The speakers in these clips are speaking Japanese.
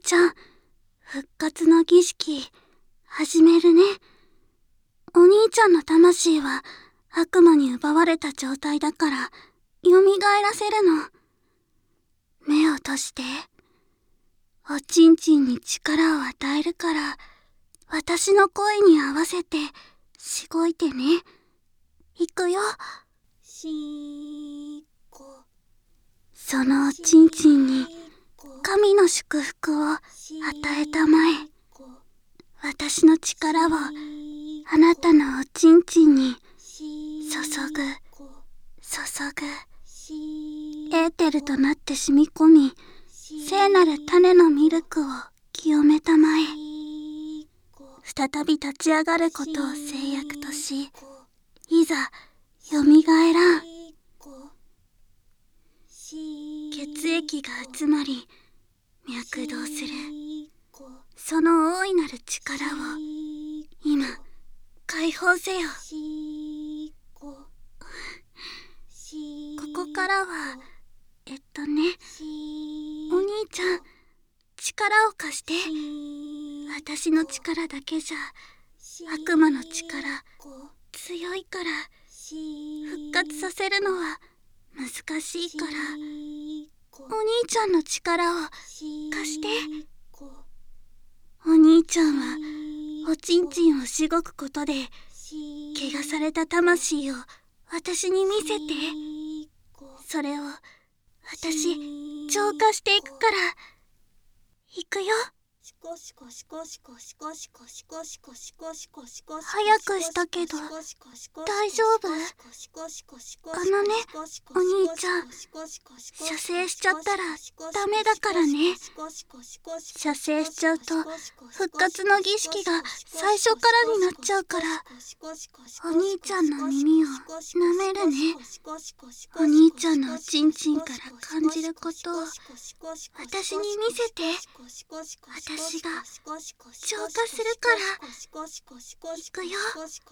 ちゃん、復活の儀式始めるね。お兄ちゃんの魂は悪魔に奪われた状態だから蘇らせるの。目を閉じて。おちんちんに力を与えるから、私の声に合わせてしごいてね。いくよ。そのおちんちんに神の祝福を与えたまえ。私の力をあなたのおちんちんに注ぐ。エーテルとなって染み込み、聖なる種のミルクを清めたまえ。再び立ち上がることを制約とし、いざよみがえらん。血液が集まり脈動する。その大いなる力を今解放せよ。ここからはお兄ちゃん、力を貸して。私の力だけじゃ悪魔の力強いから、復活させるのは難しいから、お兄ちゃんの力を貸して。お兄ちゃんはおちんちんをしごくことで怪我された魂を私に見せて。それを私浄化していくから。いくよ。早くしたけど大丈夫？お兄ちゃん、射精しちゃったらダメだからね。射精しちゃうと復活の儀式が最初からになっちゃうから、お兄ちゃんの耳を舐めるね。お兄ちゃんのおちんちんから感じることを私に見せて。私が浄化するから。いくよ。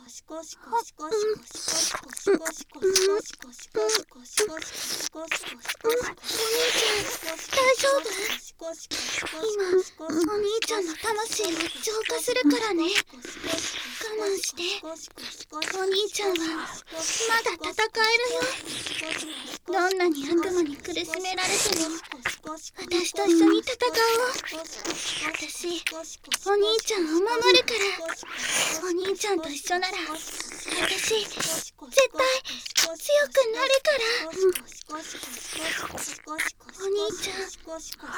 大丈夫？今お兄ちゃんの魂を浄化するからね。我慢して。お兄ちゃんはまだ戦えるよ。どんなに悪魔に苦しめられても私と一緒に戦おう。私お兄ちゃんを守るから。お兄ちゃんと一緒なら私絶対強くなるから。お兄ちゃん、ご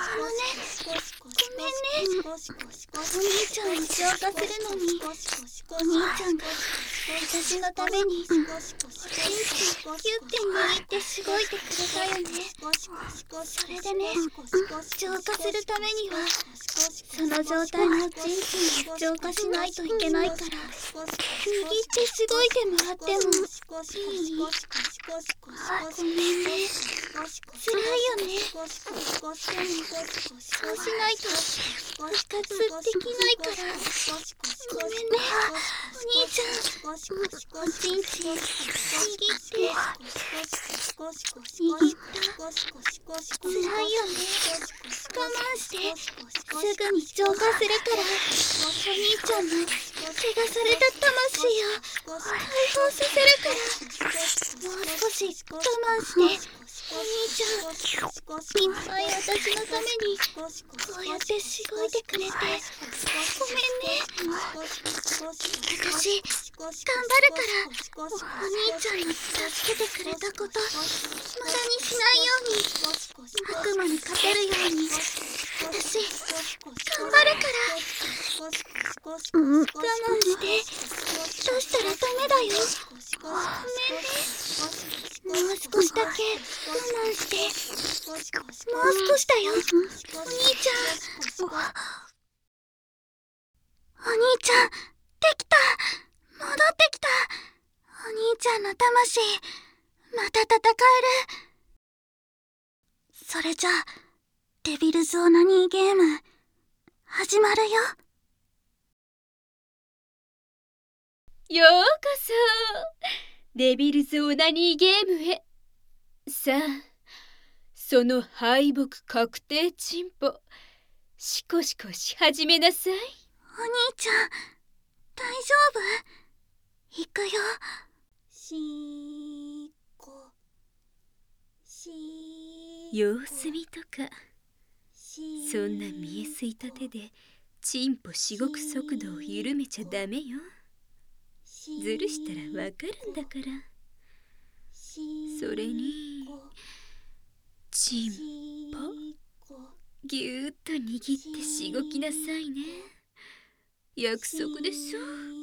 めんね。お兄ちゃんを浄化するのにお兄ちゃんが私のためにおちんちんキュッて握ってしごいてくれたよね。それでね、浄化するためにはその状態のおちんちんを浄化しないといけないから、握ってしごいてもらってもいい？ごめんね。辛いよね。でもそうしないと復活できないから。ごめんね。お兄ちゃん、おちんちん握って。握った。辛いよね。我慢してすぐに浄化するから。お兄ちゃんの怪我された魂を解放させるから。もう少し我慢して。お兄ちゃん、いっぱい私のためにこうやってしごいてくれてごめんね。私頑張るから。お兄ちゃんに助けてくれたこと無駄にしないように、悪魔に勝てるように私頑張るから。我慢して。どうしたらダメだよ。ごめんね。もう少しだけ我慢して。もう少しだよ。お兄ちゃん。お兄ちゃん、できた。戻ってきた。お兄ちゃんの魂、また戦える。それじゃあ、デビルズオナニーゲーム、始まるよ。 ようこそデビルズオナニーゲームへ。さあ、その敗北確定チンポシコシコし始めなさい。 お兄ちゃん、大丈夫？行くよ。しーこ、しー様子見とか、そんな見えすいた手でチンポしごく速度を緩めちゃダメよ。ずるしたらわかるんだから。それにチンポぎゅーっと握ってしごきなさいね。約束でしょ。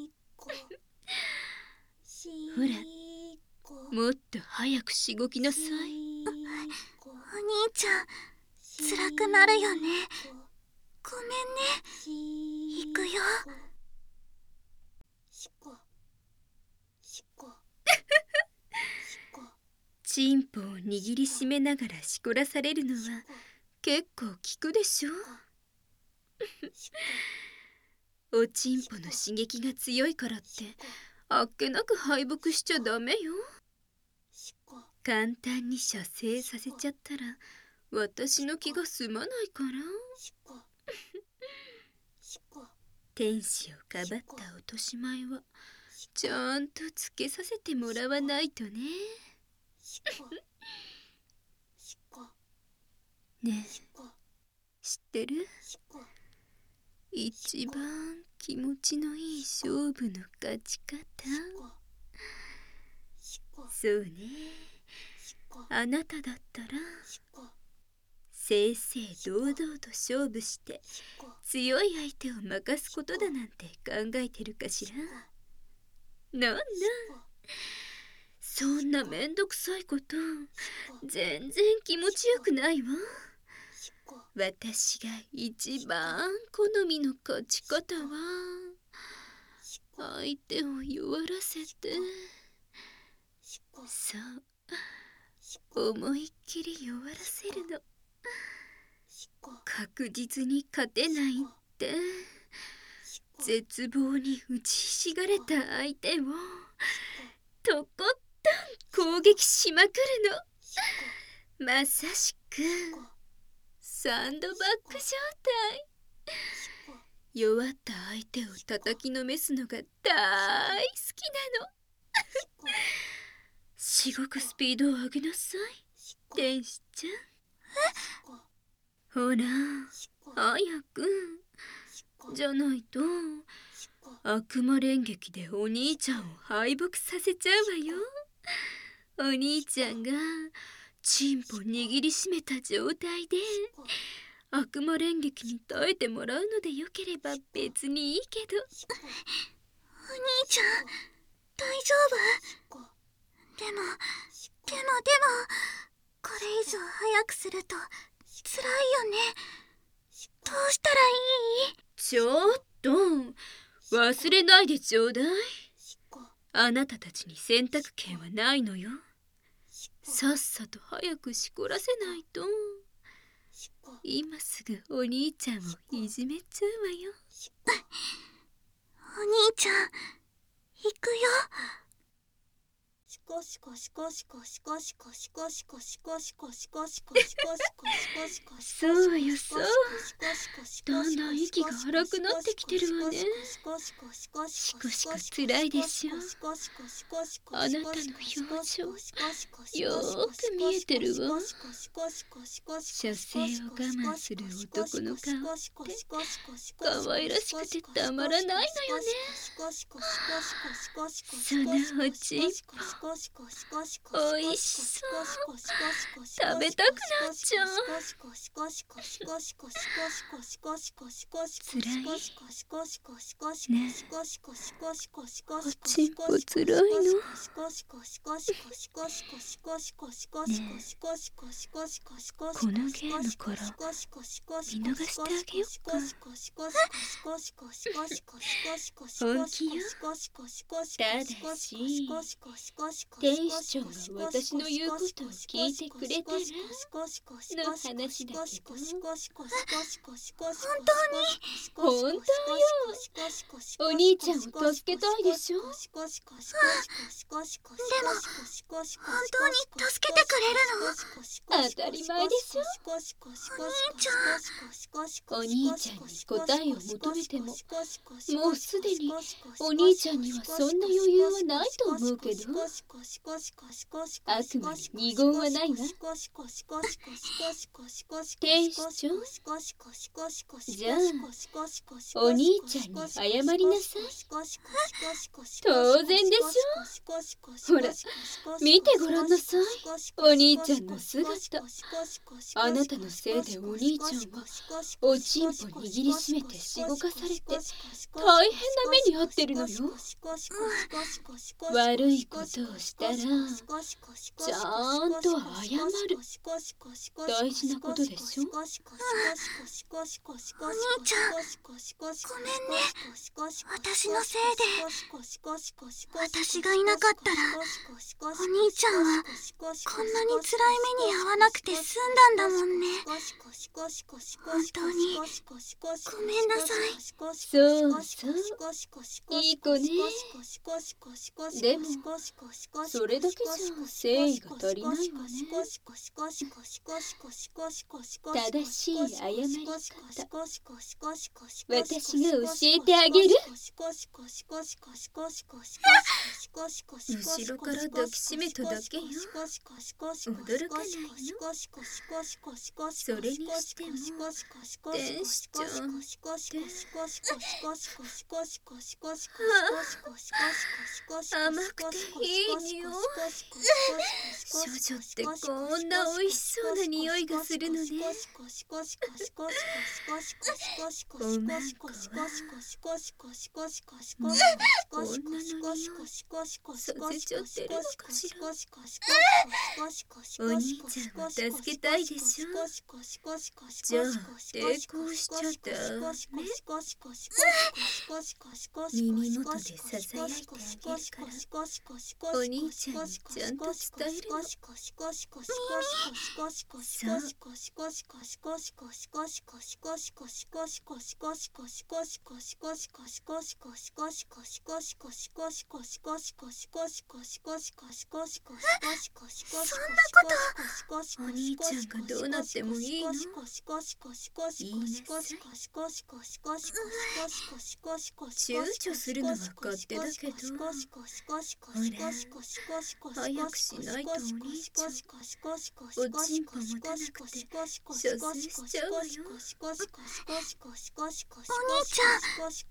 ほら、もっと早くしごきなさい。 お兄ちゃん、辛くなるよね。ごめんね。行くよ。 チンポを握りしめながらしこらされるのは結構効くでしょ。おちんぽの刺激が強いからってあっけなく敗北しちゃダメよ。簡単に射精させちゃったら私の気が済まないから。天使をかばった落とし前はちゃんとつけさせてもらわないとね。ねえ、知ってる？一番気持ちのいい勝負の勝ち方。そうね、あなただったら正々堂々と勝負して強い相手を負かすことだなんて考えてるかしら。なんだ、そんなめんどくさいこと全然気持ちよくないわ。私が一番好みの勝ち方は相手を弱らせて、そう思いっきり弱らせるの。確実に勝てないって絶望に打ちひしがれた相手をとことん攻撃しまくるの。まさしくサンドバッグ状態。弱った相手を叩きのめすのが大好きなの。しごくスピードを上げなさい、天使ちゃん。ほら、早く。じゃないと悪魔連撃でお兄ちゃんを敗北させちゃうわよ。お兄ちゃんがチンポ握りしめた状態で悪魔連撃に耐えてもらうのでよければ別にいいけど。お兄ちゃん、大丈夫？でもこれ以上早くすると辛いよね。どうしたらいい？ ちょっと忘れないでちょうだい。あなたたちに選択権はないのよ。さっさと早くしこらせないと今すぐお兄ちゃんをいじめちゃうわよ。 お兄ちゃん、行くよ。 そうよ、そう。だんだん息が荒くなってきてるわね。シコシコつらいでしょ。あなたの表情よーく見えてるわ。射精を我慢する男の顔って可愛らしくてたまらないのよね。そのおちんぽおいしそう。食べたくなっちゃう。つらい？ねえ、おちんぽつらいの？ねえ、このゲームから見逃してあげよっか。本気よ。ただし天使ちゃんが私の言うことを聞いてくれてるの話だけど。本当よ。お兄ちゃんを助けたいでしょ。 でも本当に助けてくれるの？ 当たり前でしょ。 お兄ちゃん。 お兄ちゃんに答えを求めても、もうすでにお兄ちゃんにはそんな余裕はないと思うけど。あくまで二言はないわ。天使ちゃん、じゃあお兄ちゃんに謝りなさい。当然でしょ。ほら、見てごらんなさい。お兄ちゃんの姿。あなたのせいでお兄ちゃんはおちんぽ握りしめてしごかされて大変な目に遭ってるのよ。悪いことをしたらちゃんと謝る。大事なことでしょ。 お兄ちゃん、ごめんね。私のせいで。私がいなかったらお兄ちゃんはこんなに辛い目に遭わなくて済んだんだもんね。本当にごめんなさい。 そうそう、いい子ね。でもそれだけじゃ誠意が足りないわね。正しい謝り方、私が教えてあげる。後ろから抱きしめただけよ。驚かないの？それにしても天使ちゃんって甘くていい匂い。処女ってこんな美味しそうな匂いがするのね。おまんこはもう女の匂いさせちゃってるのかしら。お兄ちゃんを助けたいでしょ。じゃあ抵抗しちゃダメ。耳元でささやいてあげるからお兄ちゃんにちゃんと伝えるの。お兄ちゃんがどうなってもいいの？言いなさい。躊躇するのは勝手だけど、ほら早くしないとお兄ちゃんおちんぽ持たなくて射精しちゃうわよ。 お兄ちゃん、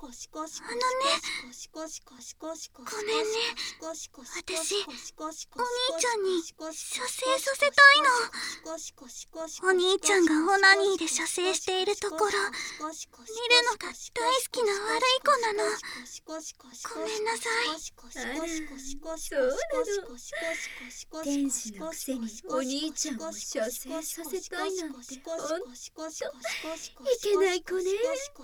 ごめんね。私、お兄ちゃんに射精させたいの。お兄ちゃんがオナニーで射精しているところ見るのが大好きな悪い子なの。ごめんなさい。 あら、そうなの。天使のくせにお兄ちゃんを射精させたいなんてほんといけない子ね。 違う、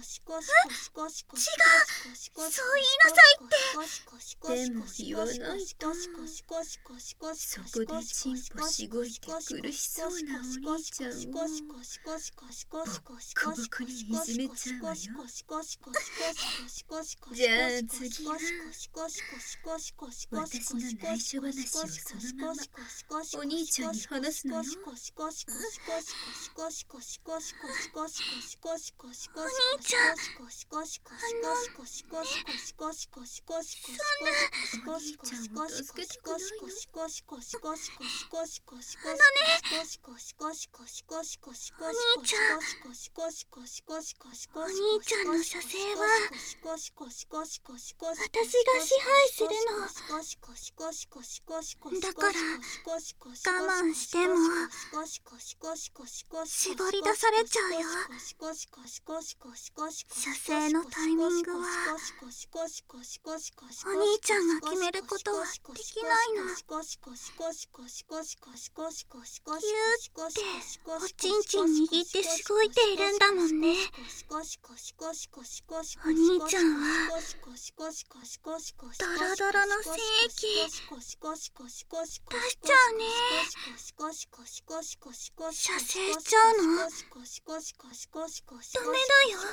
そう言いなさいって。 でも言わないとそこでチンポしごいて苦しそうなお兄ちゃんをボッコボコにいじめちゃうわよ。じゃあ次は私の内緒話をそのままお兄ちゃんに話すのよ。 お兄ちゃん、 お兄ちゃんを助けたくないの？ お兄ちゃんの射精は私が支配するの。だから我慢しても絞り出されちゃうよ。射精のタイミングはお兄ちゃんが決めることはできないの。ギューっておちんちん握ってしごいているんだもんね。お兄ちゃんはドロドロの精液しちゃうね。射精しちゃうの？ダメだよ。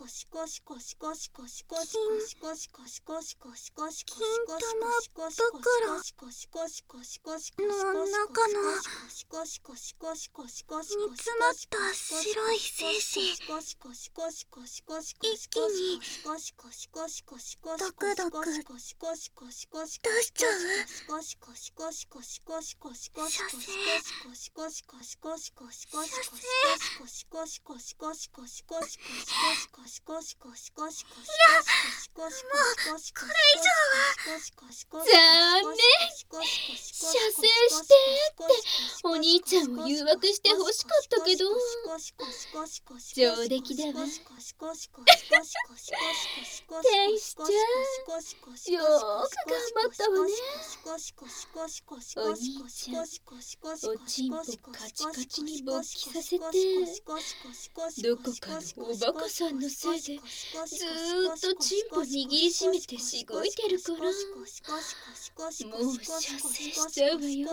金玉袋の中の煮詰まった白い精子、一気にドクドク出しちゃう。射精。これ以上は。 残念。射精してってお兄ちゃんを誘惑して欲しかったけど上出来だわ。天使ちゃん、よーく頑張ったわね。お兄ちゃん、おちんぽカチカチに勃起させて、どこかのおバカさんのせいでずーっとちんぽ握りしめてしごいてるから、もう射精しちゃうわよ。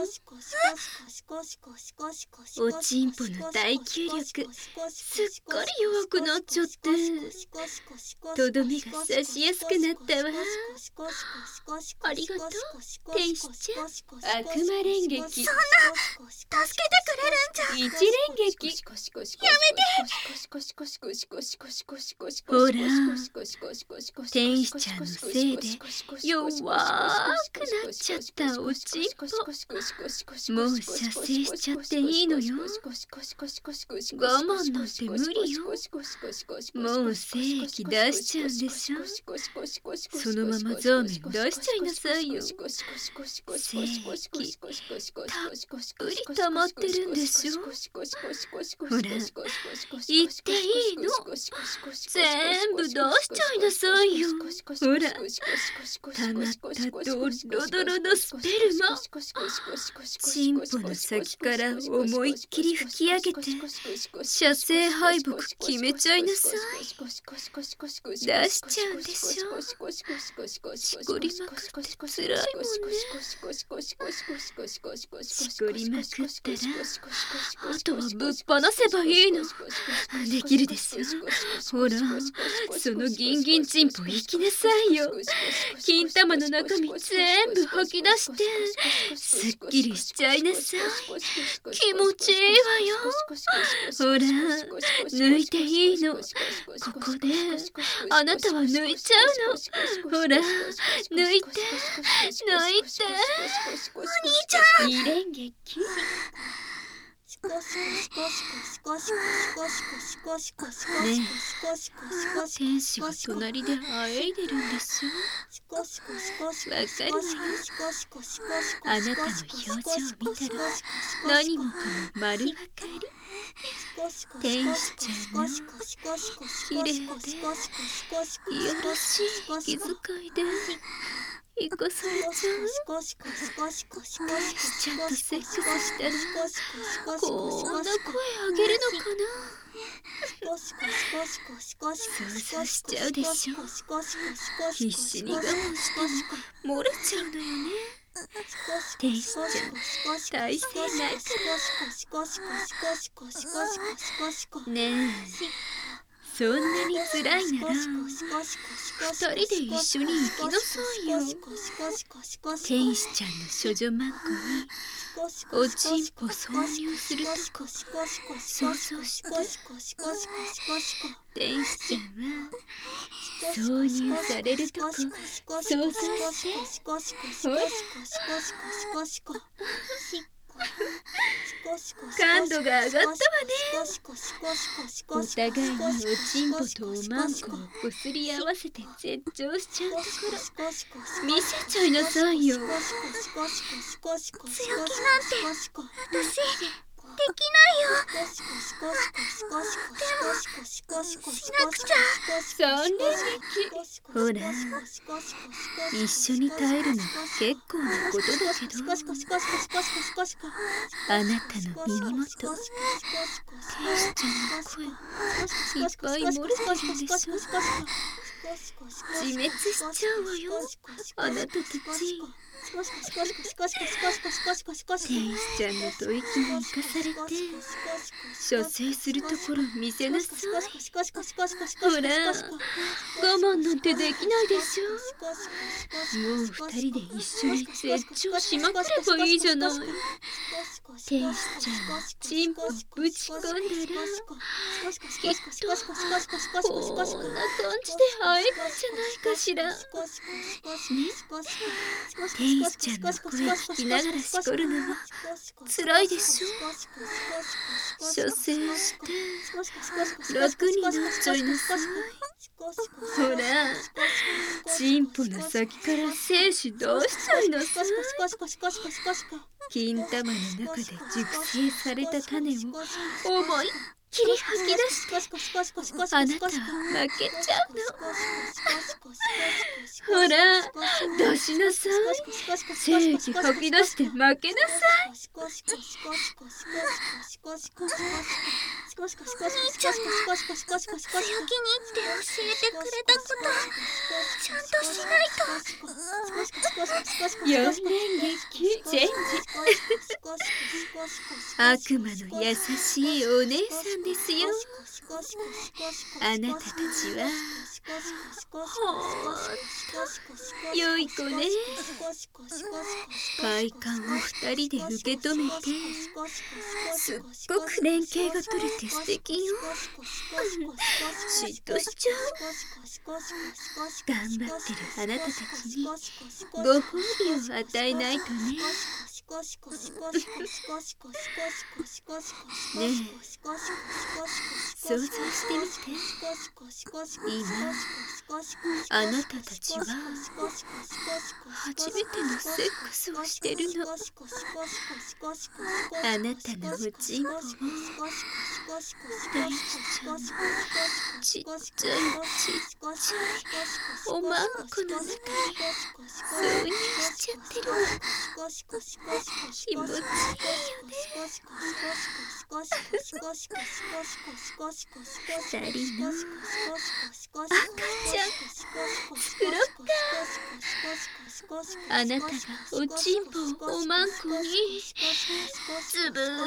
おちんぽの耐久力すっかり弱くなっちゃって、とどめが刺しやすくなったわ。ありがとう天使ちゃん。悪魔連撃。そんな助けてくれるんじゃ。 一連撃。 やほら、天使ちゃんのせいで弱くなっちゃったおちんぽ、もう射精しちゃっていいのよ。我慢なんて無理よ。もう精液出しちゃうんでしょ。そのままザーメン出しちゃいなさいよ。精液たっぷり溜まってるんでしょ。ほら、言っていいの。全部出しちゃいなさいよ。ほら、溜まったドロドロのスペルマ、チンポの先から思いっきり吹き上げて射精敗北決めちゃいなさい。出しちゃうんでしょ。しこりまくってつらいもんね。しこりまくったらあとはぶっ放せばいいの。できるでしょ。ほら、そのギンギンチンポ行きなさいよ。金玉の中身全部吐き出してすっきりしちゃいなさい。気持ちいいわよ。ほら、抜いていいの。ここであなたは抜いちゃうの。ほら、抜いて抜いて。お兄ちゃん。二連撃。ねえ、天使が隣であえいでるんですよ。わかるわよ。あなたの表情を見たら何もかも丸分かり。天使ちゃんの綺麗でいやらしい息遣いで生かされちゃう。天使ちゃんとセックスしたらこんな声あげるのかな。想像しちゃうでしょ。必死に我慢しても漏れちゃうのよね。天使ちゃん耐性ないからねえ、そんなに辛いなら二人で一緒に行きなさいよ。天使ちゃんの処女マンコにおちんぽ挿入するとこ想像して。天使ちゃんは挿入されるとこ想像して。ほら、感度が上がったわね。お互いにおちんぽとおまんこをこすり合わせて絶頂しちゃうところ見せちゃいなさいよ。 強気なんて私できないよ。でもしなくちゃ。 三連撃。ほら、一緒に耐えるの結構なことだけど、あなたの耳元、天使ちゃんの声いっぱい漏れてるんでしょ。自滅しちゃうわよ、あなたたち。 天使ちゃんの吐息に生かされて射精するところ見せなさい。ほら、我慢なんてできないでしょ。もう二人で一緒に絶頂しまくればいいじゃない。天使ちゃんチンポぶち込んだらきっとこんな感じで会えるんじゃないかしらね。天使ちゃんの声聞きながらしこるのは辛いでしょ。射精して楽になっちゃいなさい。ほら、チンポの先から精子出しちゃいなさい。金玉の中で熟成された種を思いっきり吐き出してあなたは負けちゃうの。ほら、出しなさい。精液吐き出して負けなさい。 強気にって教えてくれたことちゃんとしないと。 4年劇チェンジ。悪魔の優しいお姉さんですよ。あなたたちはほんと良い子ね。快感を二人で受け止めてすっごく連携が取れて素敵よ。嫉妬しちゃう。頑張ってるあなたたちにご褒美を与えないとね。ねえ、想像してみて。今あなたたちは初めてのセックスをしてるの。あなたのおちんぽを天使ちゃんのちっちゃいおまんこの中に挿入しちゃってるの。気持ちいいよね。二人の赤ちゃん作ろっか。あなたがおちんぽをおまんこにズブーズブー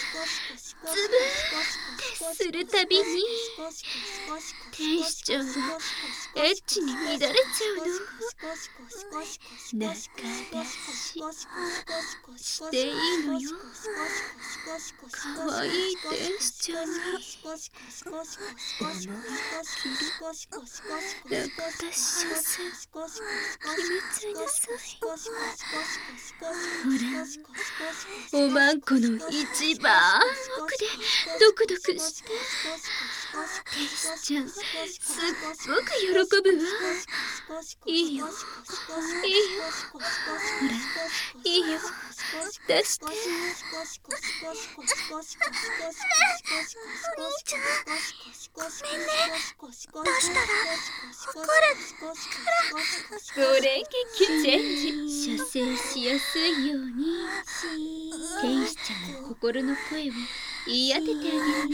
ってするたびに天使ちゃんがエッチに乱れちゃうの。仲出ししていいのよ。かわいい天使ちゃんに思いっきり仲出しさせ決めちゃいなさい。ほら、おまんこの一番奥でドクドクして天使ちゃんすっごく喜ぶわ。いいよいいよ。ほら、いいよ。出して。お兄ちゃん、ごめんね。出したら怒るから。 5連撃チェンジ。射精しやすいように天使ちゃんの心の声を言い当ててあげるね。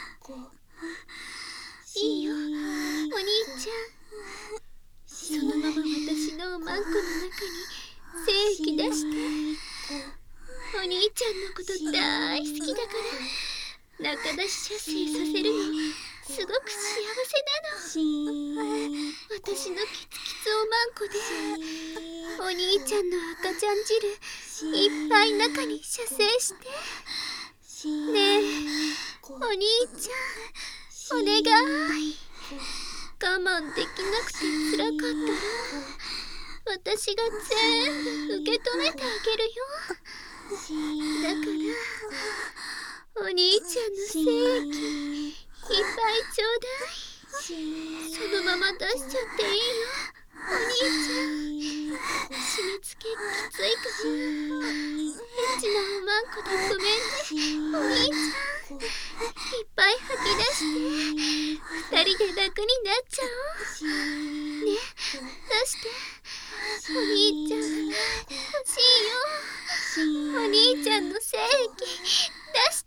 いいよ、お兄ちゃん。そのまま私のおまんこの中に精液出して。お兄ちゃんのこと大好きだから仲出し射精させるのすごく幸せなの。私のキツキツおまんこでお兄ちゃんの赤ちゃん汁いっぱい中に射精してねえ、お兄ちゃんお願い。我慢できなくて辛かったら私が全部受け止めてあげるよ。だからお兄ちゃんの精液いっぱいちょうだい。そのまま出しちゃっていいよ、お兄ちゃん。締め付けきついからエッチなおまんこでごめんね、お兄ちゃん。いっぱい吐き出して二人で楽になっちゃおうね。出してお兄ちゃん、欲しいよ。お兄ちゃんの精液出して。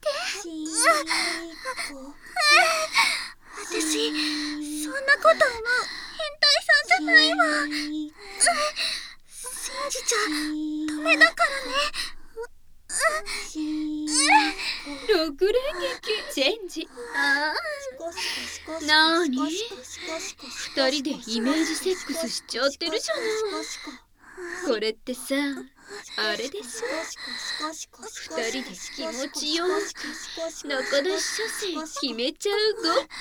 私そんなこと思う変態さんじゃないわ。信じじじゃダメだからね。 6連撃チェンジ。なーに、2人でイメージセックスしちゃってるじゃない。これってさ、あれでしょ。2人で気持ちよく中出し射精決めちゃうごっこ。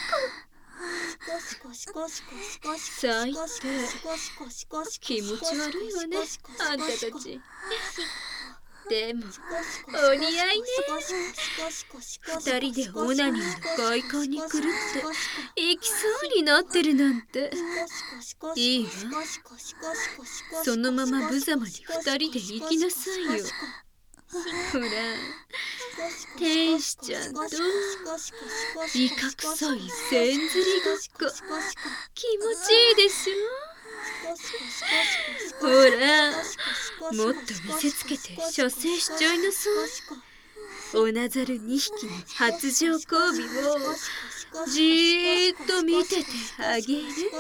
最低、気持ち悪いわね、あんたたち。でもお似合いね。2人でオナニーの快感に狂って行きそうになってるなんていいわ。そのまま無様に2人で行きなさいよ。ほら、天使ちゃんとイカ臭い線ずりごっこ気持ちいいでしょ。ほら、もっと見せつけて射精しちゃいなさい。オナザル2匹の発情交尾をじーっと見ててあげる。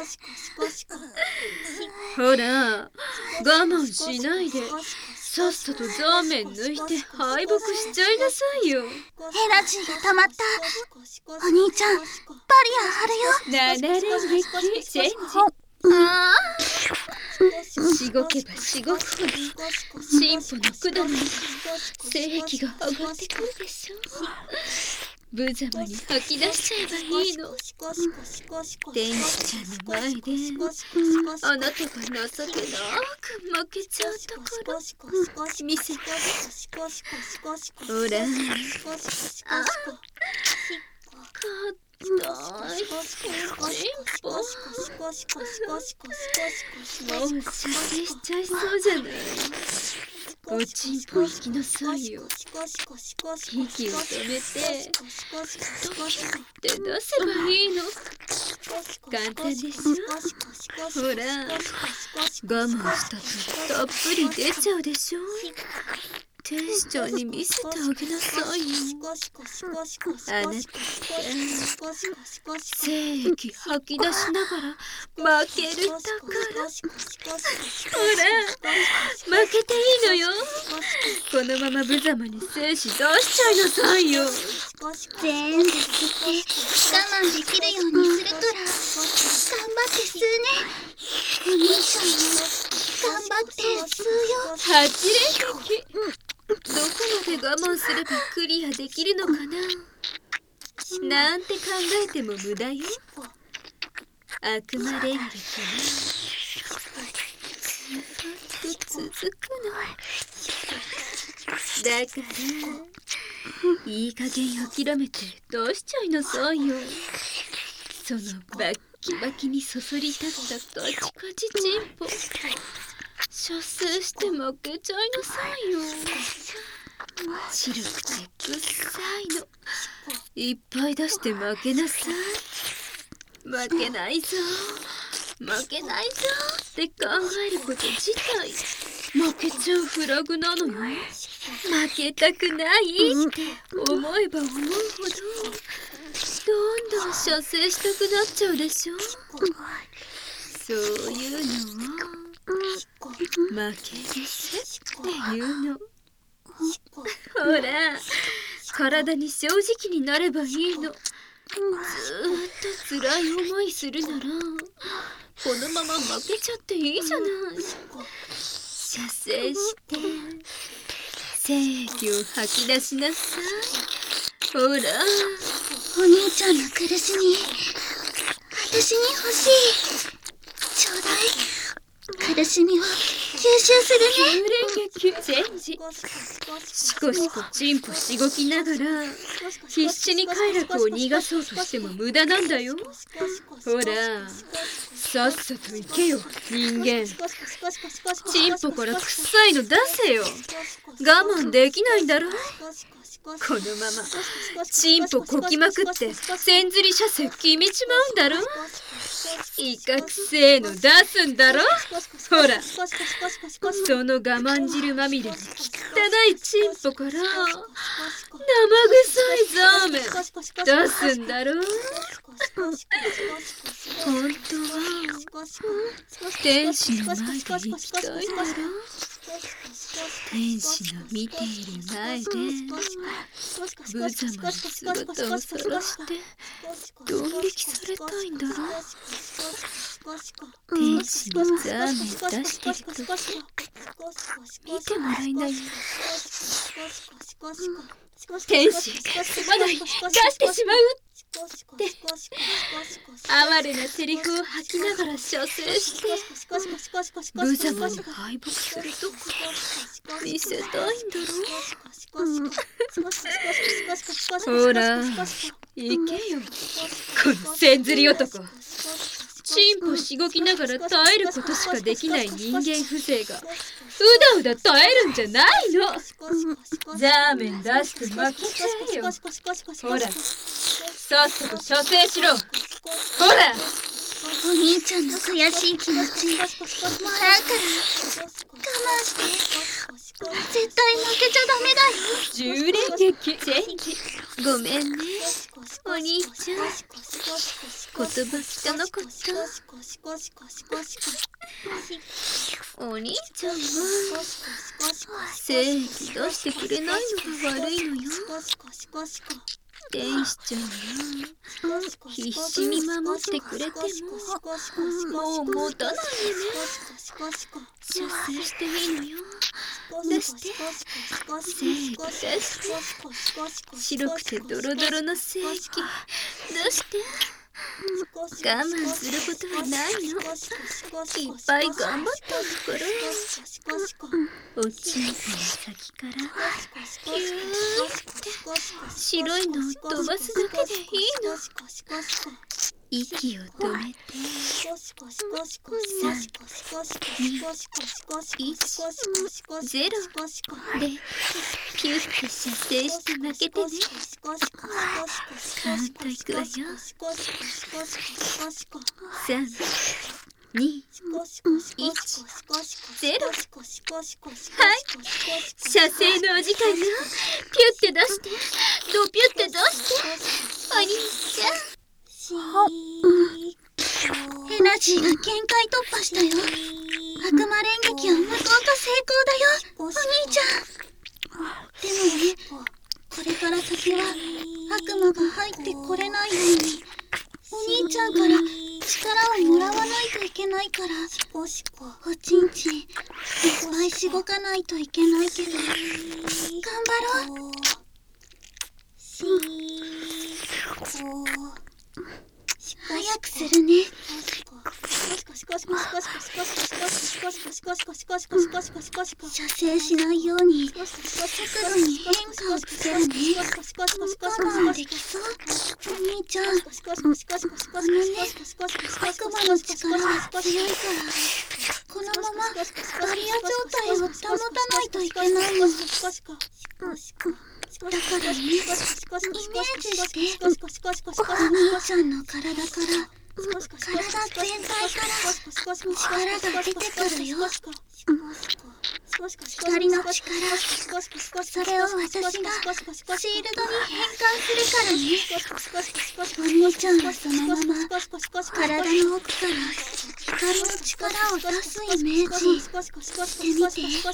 ほら、我慢しないでさっさとザーメン抜いて敗北しちゃいなさいよ。 エナジーが溜まった。お兄ちゃん、バリア張るよ。 7連撃チェンジ。ああ、しごけばしごくほどチンポの管に精液が上がってくるでしょ。無様に吐き出しちゃえばいいの。天使ちゃんの前であなたが情けなく負けちゃうところ見せて。ほら、あ、硬いチンポ。もう射精しちゃいそうじゃない。おちんぽ行きなさいよ。息を止めてドキュって出せばいいの。簡単でしょ。ほら、我慢したとたっぷり出ちゃうでしょ。天使ちゃんに見せてあげなさいよ。あなたって精液吐き出しながら負けるだから。ほら、負けていいのよ。このまま無様に精子出しちゃいなさいよ。 全部吸って我慢できるようにするから頑張って吸うね。お兄ちゃんも頑張って吸うよ。 8連撃。どこまで我慢すればクリアできるのかな。なんて考えても無駄よ。悪魔連撃はずっと続くのだから、いい加減諦めて出しちゃいなさいよ。そのバッキバキにそそり立ったカチカチチンポ射精して負けちゃいなさいよ。白くてくっさいのいっぱい出して負けなさい。負けないぞ負けないぞって考えること自体負けちゃうフラグなのよ。負けたくないって思えば思うほどどんどん射精したくなっちゃうでしょ。そういうのを負け癖っていうの。ほら、体に正直になればいいの。ずーっと辛い思いするならこのまま負けちゃっていいじゃない。射精して精液を吐き出しなさい。ほら、 お兄ちゃんの苦しみ私に欲しい。ちょうだい。苦しみを吸収するね。 9連撃チェンジ。しこしこチンポしごきながら必死に快楽を逃がそうとしても無駄なんだよ。ほら、さっさと行けよ人間。チンポから臭いの出せよ。我慢できないんだろ。このままチンポこきまくって線ずり射精決めちまうんだろ。イカくせえの出すんだろ。ほら、その我慢汁まみれの汚いチンポから生臭いザーメン出すんだろ。本当は天使の前で行きたいんだろ。 天使の見ている前で無様に姿を晒してドン引きされたいんだろ。天使にザーメン出してると見てもらいなよ。天使すまない、出してしまうって哀れなセリフを吐きながら射精して無様に敗北するとこ見せたいんだろ。ほら行けよ、このせんずり男。チンポしごきながら耐えることしかできない人間風情がうだうだ耐えるんじゃないの。ザーメン出して巻きちゃえよ。ほらさっさと射精しろ。ほらお兄ちゃんの悔しい気持ちもらうから我慢して。絶対負けちゃダメだよ。 10連撃前期ごめんねお兄ちゃん、言葉汚かった。お兄ちゃんは精液出してくれないのが悪いのよ。天使ちゃんが必死に守ってくれてももう持たないよね。射精していいのよ。出して精液出して白くてドロドロの精液出して。我慢することはないの。いっぱい頑張ったんだから。おちんぽの先からピューって白いのを飛ばすだけでいいの。息を止めて3、2、1、0でピュッて射精して負けてね。カウントいくわよ。3、2、1、0。はい、射精のお時間よ。ピュッて出してドピュッて出してお兄ちゃん。 エナジーが限界突破したよ。悪魔連撃は無効化成功だよお兄ちゃん。でもね、これから先は悪魔が入ってこれないようにお兄ちゃんから力をもらわないといけないから、おちんちんいっぱいしごかないといけないけど頑張ろう。早くするね。射精しないように速度に変化をつけるね。我慢できそうお兄ちゃん。あのね、悪魔の力は強いからこのままバリア状態を保たないといけないの。だからね、イメージしてお兄ちゃんの体から体全体から力が出てくるよ。光の力、それを私がシールドに変換するからね。お兄ちゃんはそのまま体の奥から光の力を出すイメージしてみて。いいよ、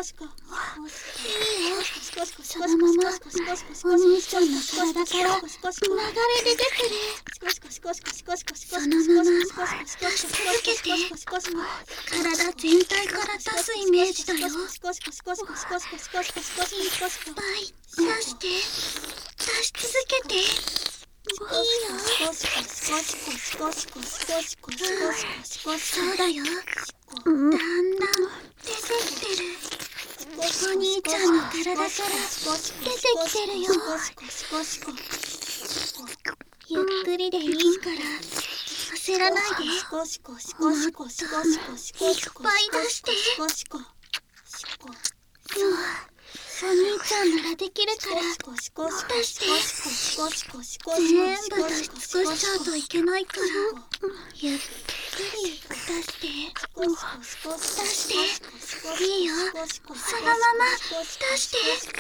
そのままお兄ちゃんの体から流れ出てくる。そのまま出し続けて。体全体から出すイメージだよ。いっぱい出して出し続けて。いいよ。そうだよ。だんだん出てきてる。お兄ちゃんの体から出てきてるよ。ゆっくりでいいから焦らないで。もっといっぱい出して。そう、お兄ちゃんならできるから出して。全部出し尽くしちゃうといけないからゆっくくり出して出していいよそのまま出して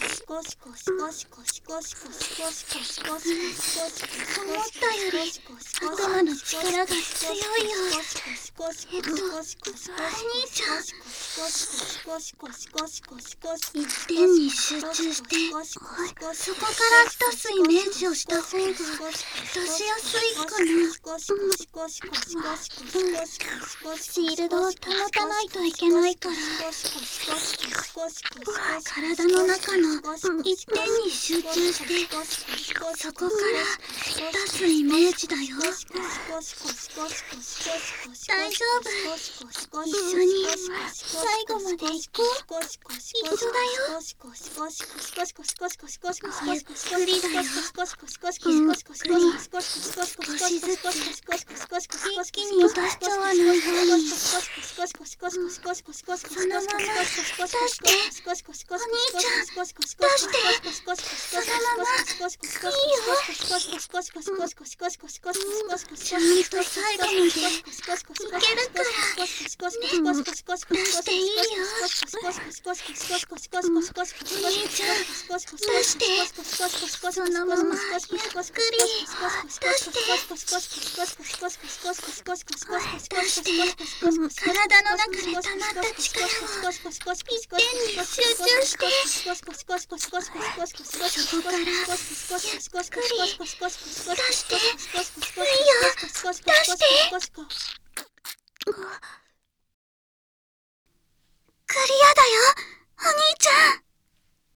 思ったより頭の力が強いよ。お兄ちゃん一点に集中してそこから出すイメージをした方が出しやすいかな。シールドを保たないといけないから体の中の一点に集中してそこから出すイメージだよ。大丈夫、一緒に最後まで行こう。一緒だよ。ゆっくりだよ。ゆっくり少しずつ一気に出しちゃわないようにそのまま出してお兄ちゃん出してそのままいいよ。ちゃんと最後までいけるから出していいよ。お兄ちゃん出してそのままゆっくり出して体の中で溜まった力を一点に集中してそこからゆっくり出していいよ。出してクリアだよお兄ちゃん。